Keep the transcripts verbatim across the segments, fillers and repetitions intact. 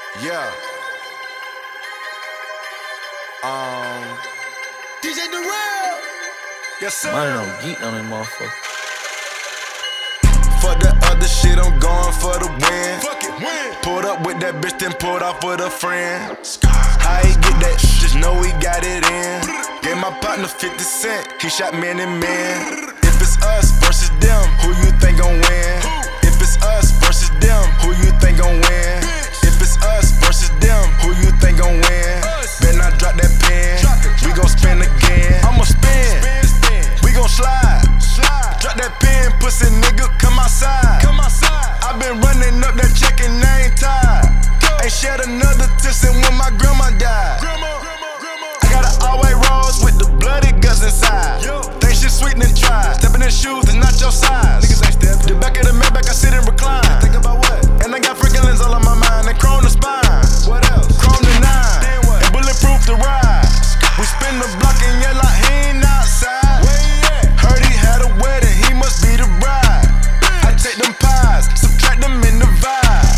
Yeah. Um. D J Durrell. Yes, sir. Money don't geek on that motherfucker. For the other shit, I'm going for the win. Fuck it, win. Pulled up with that bitch, then pulled off with a friend. How he get that shit, just know he got it in. Gave my partner fifty cent, he shot man and man. If it's us versus them, who you think gon' win? If it's us versus them, who you think gon' win? If it's us versus them, who you think gon' win? Better not drop that pen, we gon' spin again. I'ma spin, we gon' slide. Drop that pen, pussy nigga, come outside. Come outside. I been running up that check and I ain't tired. Ain't shed another tear since when my grandma died. I got an all-white rose with the bloody guts inside. Think shit sweet and try. Stepping in shoes that's not your size. Niggas ain't step. The back of the Maybach, I sit and recline. Think about what? And I got freaking lens all on my mind and chrome the spine. What else? Chrome the nine. Then what? And bulletproof the ride. We spin the block and yell like he ain't outside. Where he at? Heard he had a wedding, he must be the bride. I take them pies, subtract them in the vibe.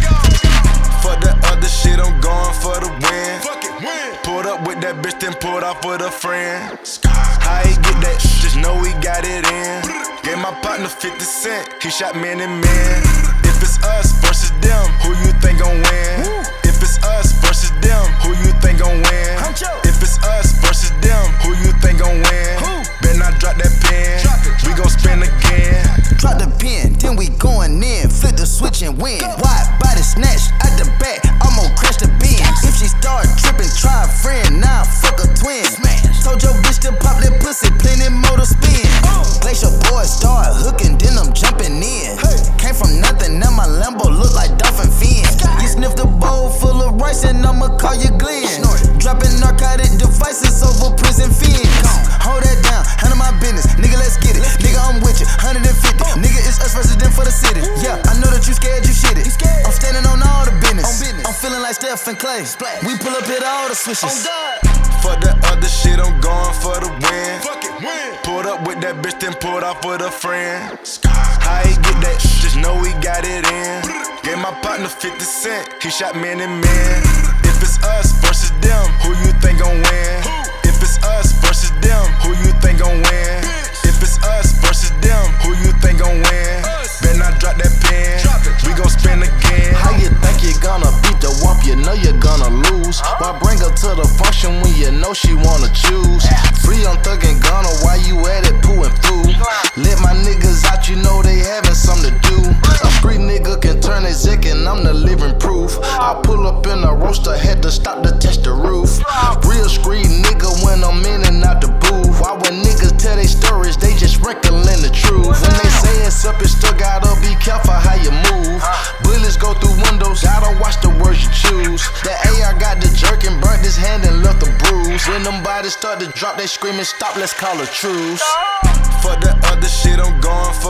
For the other shit, I'm going for the win. Pulled up with that bitch, then pulled off with a friend. How he get that shit, just know he got it in. Gave my partner fifty cent, he shot man and man. If it's us versus them, who you think gon' win? If it's us versus them, who you think gon' win? If it's us versus them, who you think gon' win? Better not drop that pen, we gon' spin again. Drop the pen, then we going in. Flip the switch and win. Wide body snatch at the back, I'ma crash the bin. If she start tripping, try a friend, nah, fuck a twin. Told your bitch to pop that pussy, plenty motor spin. Glacier boy start hooking, then I'm jumping in. Came from nothing, now my Lambo look like dolphin fin. You sniff the bowl full of rice and I'ma call you Glenn. Dropping narcotic devices over prison fins. Hold that down, handle my business, nigga, let's get it. Nigga, I'm with you, one hundred fifty. Nigga, it's us versus them for the city. Yeah, I know that you scared, you shit it. I'm standing on all the business. I'm feeling like Steph and Clay. We pull up hit all the switches. For the other shit, I'm going for the win. Pulled up with that bitch, then pulled off with a friend. How he get that shit, just know he got it in. Gave my partner fifty cent, he shot man and man. If it's us versus them, who you think gon' win? If it's us versus them, who you think gon' win? If it's us versus them, who you think gon' win? Better not drop that pen, we gon' spin again. How you think you're gonna beat the wump? You know you're gonna lose. Why bring her to the function when you know she wanna choose? Free on Thug and Gunna, why you at it pooing through? Let my niggas out, you know they having something to do. A street nigga can turn exec and I'm the living proof. I pull up in a roaster, had to stop to test the roof. Real street nigga when I'm in and out the booth. Why when niggas tell they stories, they just wrinkling the truth. When they say it's up, it's still gotta be careful how you move. Bullets go through windows, gotta watch the words you choose. The A R got the jerk and burnt his hand and left a bruise. When them bodies start to drop, they screaming stop, let's call a truce. For the other shit, I'm going for